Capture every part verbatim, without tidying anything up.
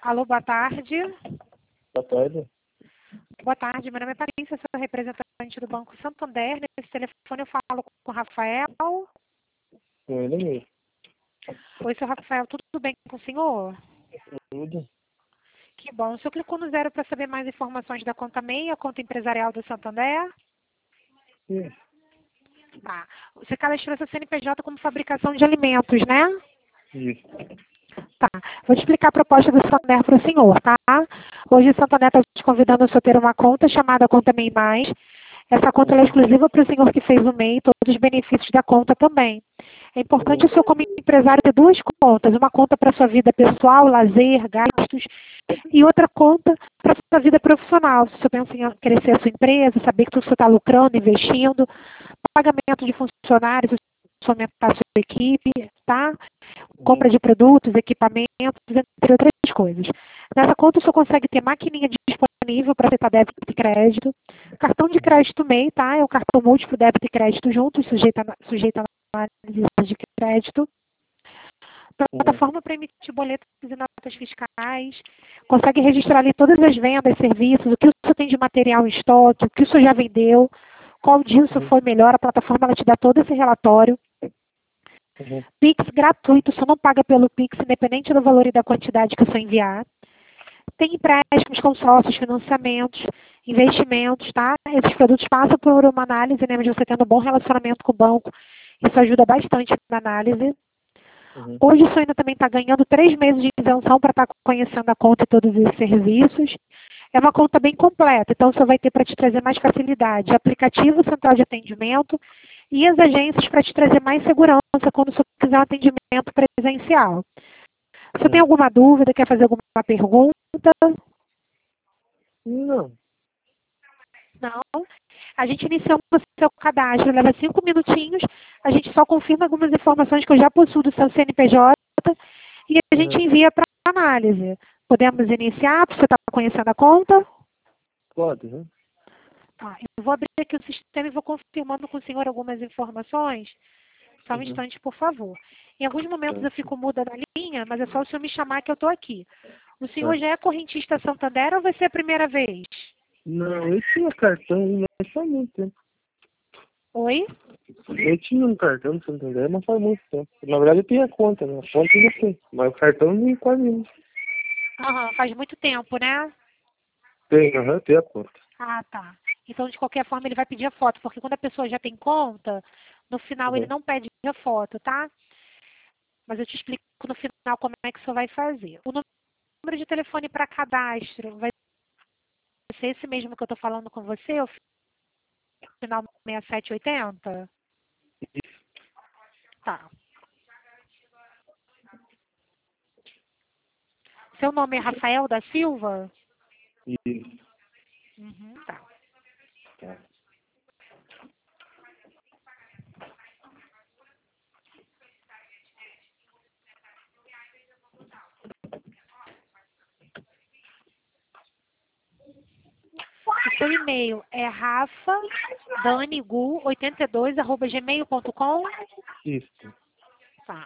Alô, boa tarde. Boa tarde. Boa tarde, meu nome é Patrícia, sou representante do Banco Santander. Nesse telefone eu falo com o Rafael. Com ele mesmo. Oi, seu Rafael, tudo bem com o senhor? Tudo. Que bom. O senhor clicou no zero para saber mais informações da conta MEI, a conta empresarial do Santander? Sim. Tá. Você cadastrou seu C N P J como fabricação de alimentos, né? Isso. Tá. Vou te explicar a proposta do Santander para o senhor, tá? Hoje o Santander está te convidando a só ter uma conta chamada Conta MEI Mais. Essa conta é Uhum. exclusiva para o senhor que fez o MEI e todos os benefícios da conta também. É importante Uhum. o senhor, como empresário, ter duas contas. Uma conta para sua vida pessoal, lazer, gastos, e outra conta para sua vida profissional. Se o senhor pensa em crescer a sua empresa, saber que tudo você está lucrando, investindo, pagamento de funcionários, aumentar a sua equipe, tá? Uhum. Compra de produtos, equipamentos, entre outras coisas. Nessa conta, o senhor consegue ter maquininha disponível para aceitar débito e crédito, cartão de crédito MEI, tá? É o cartão múltiplo débito e crédito juntos, sujeito a, sujeito a análise de crédito. Uhum. Plataforma para emitir boletos e notas fiscais. Consegue registrar ali todas as vendas, serviços, o que o senhor tem de material em estoque, o que o senhor já vendeu, qual disso Uhum. foi melhor. A plataforma ela te dá todo esse relatório. Uhum. Pix gratuito, o senhor não paga pelo Pix, independente do valor e da quantidade que o senhor enviar. Tem empréstimos, consórcios, financiamentos, investimentos, tá? Esses produtos passam por uma análise, né, de você tendo um bom relacionamento com o banco. Isso ajuda bastante na análise. Uhum. Hoje o senhor ainda também está ganhando três meses de isenção para estar conhecendo a conta e todos os serviços. É uma conta bem completa, então o senhor vai ter para te trazer mais facilidade. Aplicativo central de atendimento e as agências para te trazer mais segurança quando o senhor quiser um atendimento presencial. Se o senhor tem Uhum. alguma dúvida, quer fazer alguma pergunta? Não. Não. A gente inicia o seu cadastro, leva cinco minutinhos, a gente só confirma algumas informações que eu já possuo do seu C N P J e a gente Uhum. envia para análise. Podemos iniciar, você está conhecendo a conta? Pode, né? Tá, eu vou abrir aqui o sistema e vou confirmando com o senhor algumas informações. Só um Uhum. instante, por favor. Em alguns momentos Tá. eu fico muda na linha, mas é só o senhor me chamar que eu estou aqui. O senhor Tá. já é correntista Santander ou vai ser a primeira vez? Não, eu tinha cartão, mas faz muito tempo. Oi? Eu tinha um cartão do Santander, mas faz muito tempo. Na verdade eu tinha conta, né? A conta eu já tenho. Mas o cartão nem quase não. Aham, faz muito tempo, né? Tem, aham, tem a conta. Ah, tá. Então, de qualquer forma, ele vai pedir a foto, porque quando a pessoa já tem conta, no final ele Uhum. não pede a foto, tá? Mas eu te explico no final como é que o senhor vai fazer. O número de telefone para cadastro vai ser esse mesmo que eu estou falando com você, o final seis sete oito zero? Tá. Seu nome é Rafael da Silva? Isso. Uhum, tá. Tá. O seu e-mail é rafa danigu oitenta e dois arroba gmail ponto com? Isso. Tá.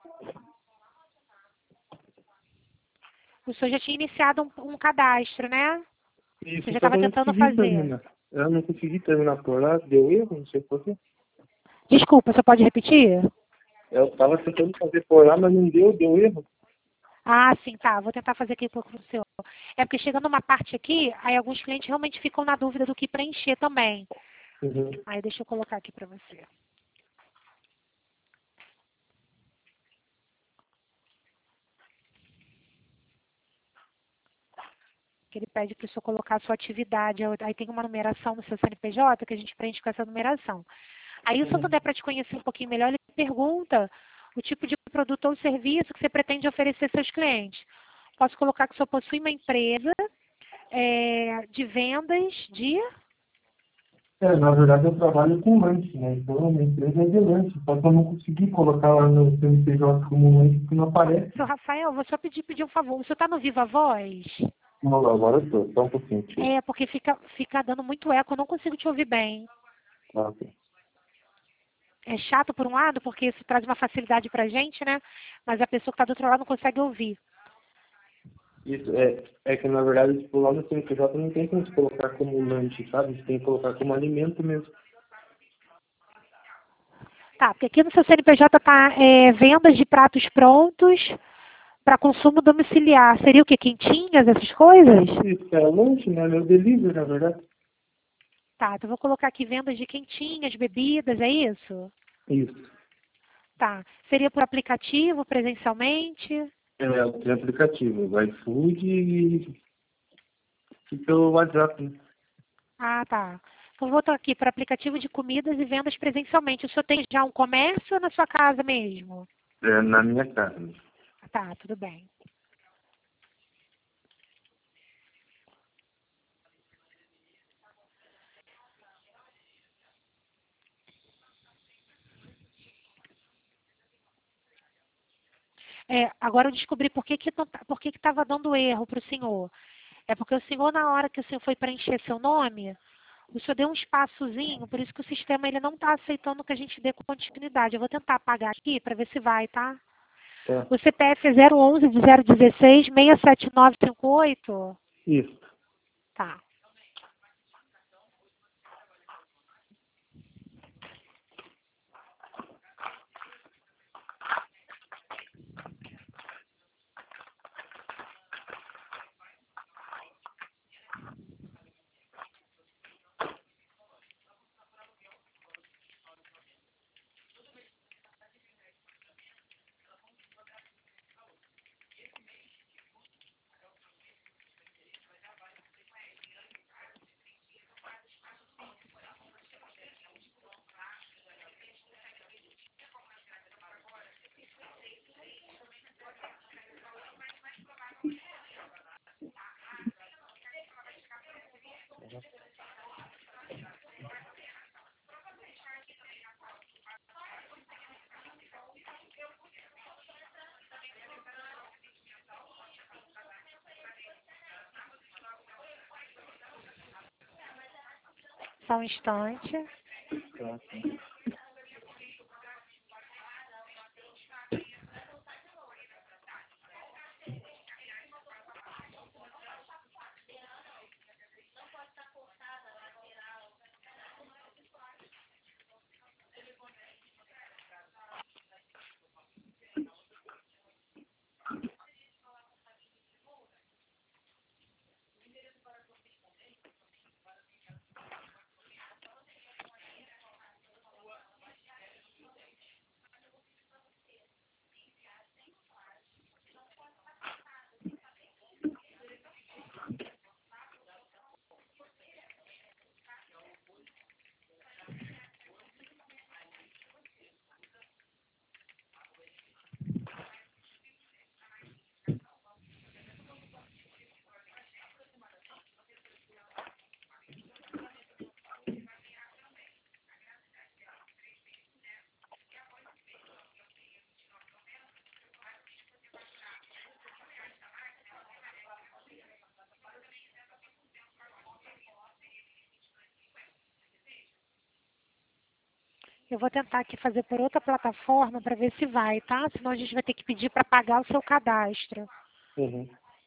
O senhor já tinha iniciado um, um cadastro, né? Você Isso, já só que estava eu não tentando consegui fazer. terminar. Eu não consegui terminar por lá, deu erro, não sei porquê. Desculpa, você pode repetir? Eu tava tentando fazer por lá, mas não deu, deu erro. Ah, sim, tá. Vou tentar fazer aqui para o senhor. É porque chegando uma parte aqui, aí alguns clientes realmente ficam na dúvida do que preencher também. Uhum. Aí deixa eu colocar aqui para você. Que ele pede para o senhor colocar a sua atividade. Aí tem uma numeração no seu C N P J que a gente preenche com essa numeração. Aí o Uhum. Santander, para te conhecer um pouquinho melhor, ele pergunta o tipo de produto ou serviço que você pretende oferecer aos seus clientes. Posso colocar que o senhor possui uma empresa é, de vendas de... É, na verdade eu trabalho com lanche, né? Então a minha empresa é de lanche. Só que eu não consegui colocar lá no C N P J como lanche porque não aparece. Seu Rafael, vou só pedir, pedir um favor. O senhor está no Viva Voz? Não, agora eu tô, só um pouquinho, tio. É, porque fica, fica dando muito eco, eu não consigo te ouvir bem. Ah, ok. É chato por um lado, porque isso traz uma facilidade pra gente, né? Mas a pessoa que está do outro lado não consegue ouvir. Isso, é, é que na verdade, tipo, lá no C N P J não tem como se colocar como lanche, sabe? Você tem que colocar como alimento mesmo. Tá, porque aqui no seu C N P J está é, vendas de pratos prontos para consumo domiciliar. Seria o quê? Quentinhas, essas coisas? Isso, é lanche, né? É o delivery, na verdade. Tá, então vou colocar aqui vendas de quentinhas, bebidas, é isso? Isso. Tá. Seria por aplicativo, presencialmente? É, tem aplicativo, o iFood e, e pelo WhatsApp, né? Ah, tá. Então vou botar aqui para aplicativo de comidas e vendas presencialmente. O senhor tem já um comércio ou na sua casa mesmo? É, na minha casa. Tá, tudo bem. É, agora eu descobri por que que não tá- por que que estava dando erro para o senhor. É porque o senhor, na hora que o senhor foi preencher seu nome, o senhor deu um espaçozinho, por isso que o sistema ele não está aceitando que a gente dê continuidade. Eu vou tentar apagar aqui para ver se vai, tá? Tá. O C P F é zero onze de zero dezesseis, seis sete nove cinco oito? Isso. Tá. Só um instante. Tá. Eu vou tentar aqui fazer por outra plataforma para ver se vai, tá? Senão a gente vai ter que pedir para pagar o seu cadastro. Uhum.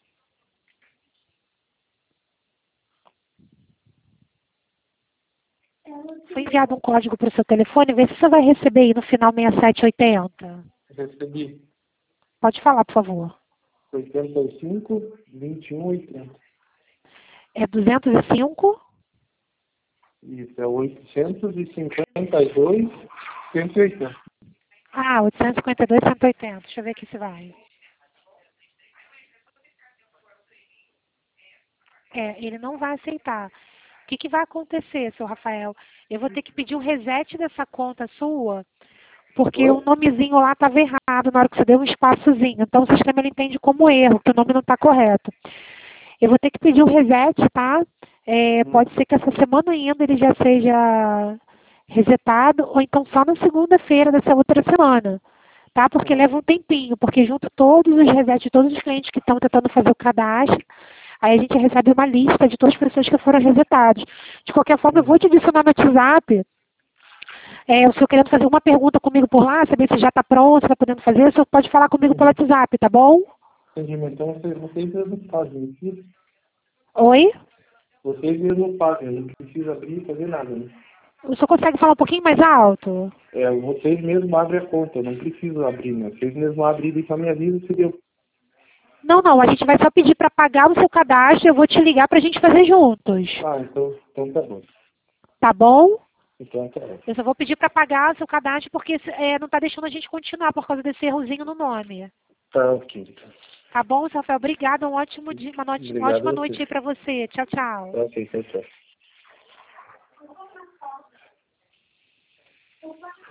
Foi enviado um código para o seu telefone, vê se você vai receber aí no final seis sete oito zero. Recebi Pode falar, por favor. oitenta e cinco, vinte e um, oitenta. É duzentos e cinco? Isso, é oitocentos e cinquenta e dois, cento e oitenta. Ah, oitocentos e cinquenta e dois, cento e oitenta. Deixa eu ver aqui se vai. É, ele não vai aceitar. O que, que vai acontecer, seu Rafael? Eu vou ter que pedir um reset dessa conta sua, porque o Oi? nomezinho lá estava errado na hora que você deu um espaçozinho. Então o sistema ele entende como erro, que o nome não está correto. Eu vou ter que pedir um reset, tá? É, Hum. pode ser que essa semana ainda ele já seja resetado, ou então só na segunda-feira dessa outra semana, tá? Porque Uhum. leva um tempinho, porque junto todos os resets de todos os clientes que estão tentando fazer o cadastro, aí a gente recebe uma lista de todas as pessoas que foram resetadas. De qualquer forma, eu vou te adicionar no WhatsApp. É, o senhor querendo fazer uma pergunta comigo por lá, saber se já está pronto, se está podendo fazer, o senhor pode falar comigo pelo Uhum. WhatsApp, tá bom? Entendi, mas então vocês, vocês mesmos fazem isso? Oi? Vocês mesmos fazem, não precisa abrir e fazer nada, né? O senhor consegue falar um pouquinho mais alto? É, vocês mesmos abrem a conta, não precisa abrir, né? Vocês mesmos abrem e só me avisam se deu. Não, não, a gente vai só pedir para pagar o seu cadastro, eu vou te ligar para a gente fazer juntos. Ah, então, então tá bom. Tá bom? Então tá bom. Eu só vou pedir para pagar o seu cadastro porque é, não está deixando a gente continuar por causa desse errozinho no nome. Tá ok, então. Tá bom, seu Rafael? Obrigada, um ótimo dia, uma, noite, uma Obrigado ótima a noite você. aí para você. Tchau, tchau. Tá ok, tchau, tchau.